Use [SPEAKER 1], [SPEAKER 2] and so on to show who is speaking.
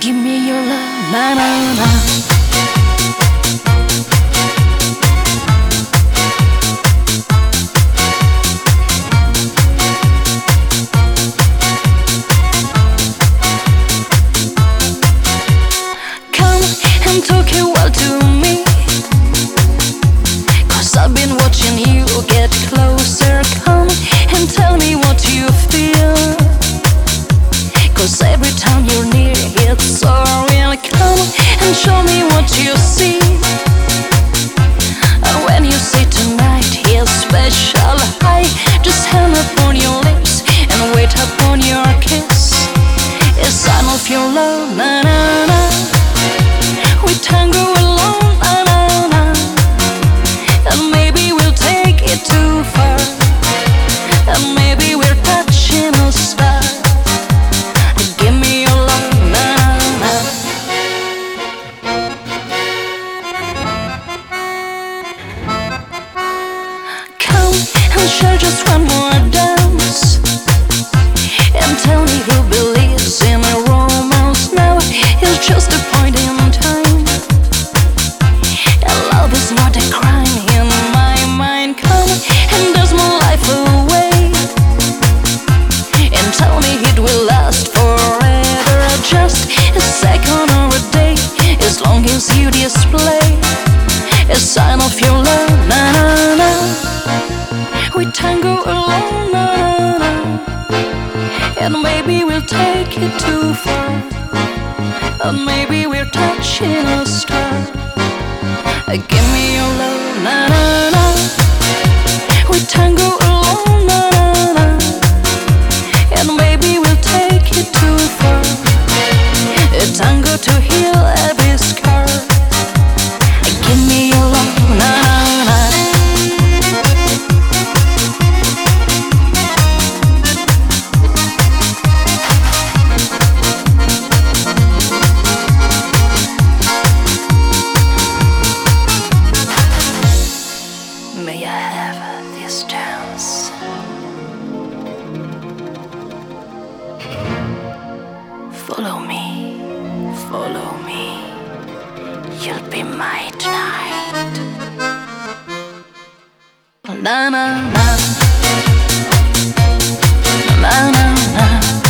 [SPEAKER 1] Give me your love, na na na. Come and talk a while to me, 'cause I've been watching you get closer. Come and tell me what you feel, 'cause every time you're near it's so real. Come and show me what you see, and when you say tonight is special, I just hand upon your lips and wait upon your kiss. A sign of your love, na na na. We tango alone, na na na, and maybe we'll take it too far, and maybe we're touching a star. Give me your love, na na. Come and share just one more dance, and tell me who believes in a romance now. It's just a point in time, and love is not a crime in my mind. Come and dance my life away, and tell me it will last forever. Just a second or a day, as long as you display a sign of your love, na na na. We tango alone, na na na, and maybe we'll take it too far, and maybe we're touching a star. Give me your love, na na na. We tango alone, na na na, and maybe we'll take it too far. A tango to heal every scar. Give me your love, na na na. May I have this chance? Follow me, follow me. You'll be my tonight. Na na na, na na na.